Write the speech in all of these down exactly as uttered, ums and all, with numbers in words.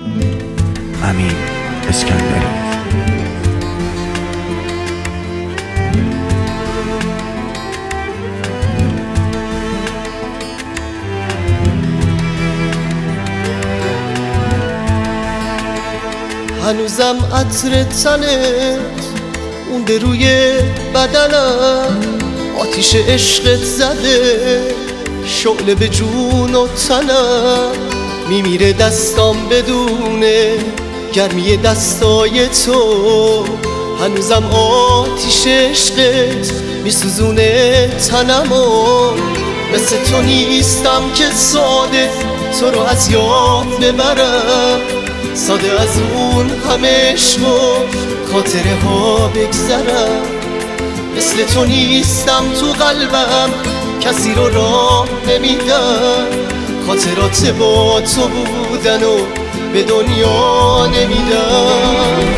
امین اسکندری. هنوزم عطر تنت اونده روی بدنم، آتیش عشقت زده شعله به جون و تنم، میمیره دستام بدونه گرمی دستای تو، هنوزم آتیش عشقت میسوزونه تنمو. مثل تو نیستم که ساده تو رو از یاد ببرم، ساده از اون همه عشق و خاطره ها بگذرم. مثل تو نیستم تو قلبم کسی رو راه نمیدم، خاطرات با تو بودن و به دنیا نمیدم.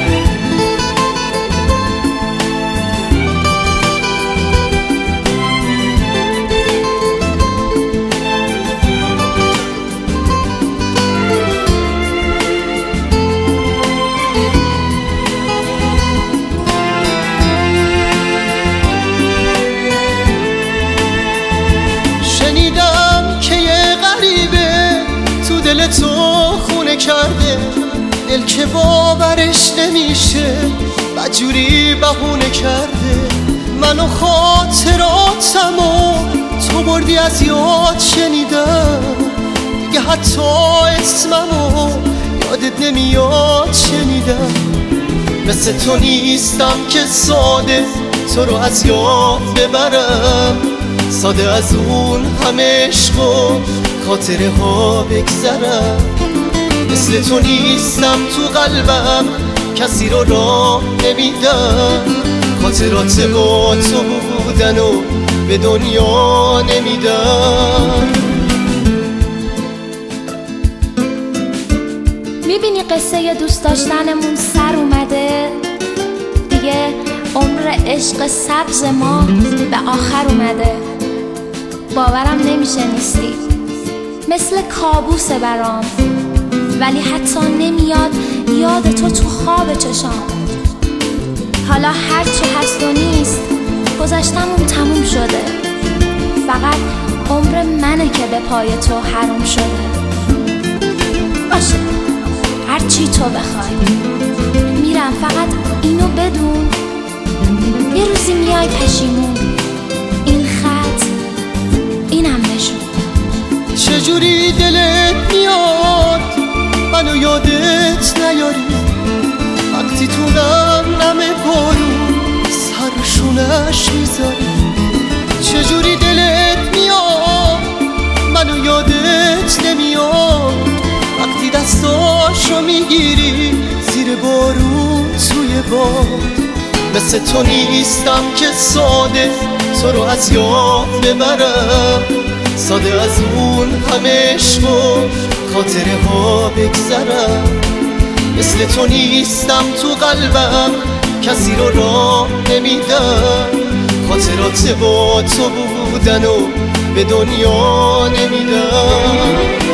دل تو خونه کرده، دل که باورش نمیشه بدجوری بهونه کرده. منو خاطراتمو تو بردی از یاد، شنیدم دیگه حتی اسممو یادت نمیاد شنیدم. مثل تو نیستم که ساده تو رو از یاد ببرم، ساده از اون همه عشق و خاطره ها بگذرم. مثل تو نیستم تو قلبم کسی رو راه نمیدم، خاطرات با تو بودن و به دنیا نمیدم. میبینی قصه دوست داشتنمون سر اومده دیگه، عمر عشق سبز ما به آخر اومده. باورم نمیشه نیستی، مثل کابوسه برام، ولی حتی نمیاد یاد تو تو خواب چشام. حالا هرچی هست و نیست گذشتمون تموم شده، فقط عمر منه که به پای تو حروم شده. باشه هرچی تو بخوای میرم، فقط اینو بدون یه روزی میای پشیمون. این خط اینم نشون. چجوری دلت میاد منو یادت نیاری، وقتی تو نم نم بارون سرشونش میذاری. چجوری دلت میاد منو یادت نمیاد، وقتی دستاشو میگیری زیر بارون توی باد. مثل تو نیستم که ساده تو رو از یاد ببرم، ساده از اون همه عشق و خاطره ها بگذرم. مثل تو نیستم تو قلبم کسی رو راه نمیدم، خاطرات با تو بودن و به دنیا نمیدم.